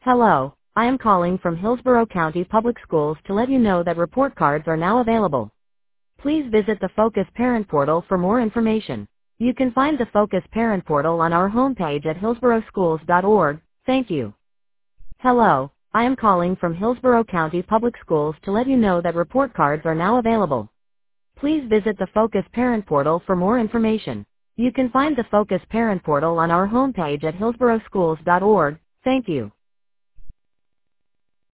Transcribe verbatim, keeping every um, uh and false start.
Hello, I am calling from Hillsborough County Public Schools to let you know that report cards are now available. Please visit the Focus Parent Portal for more information. You can find the Focus Parent Portal on our homepage at hillsborough schools dot org. Thank you. Hello, I am calling from Hillsborough County Public Schools to let you know that report cards are now available. Please visit the Focus Parent Portal for more information. You can find the Focus Parent Portal on our homepage at hillsborough schools dot org. Thank you.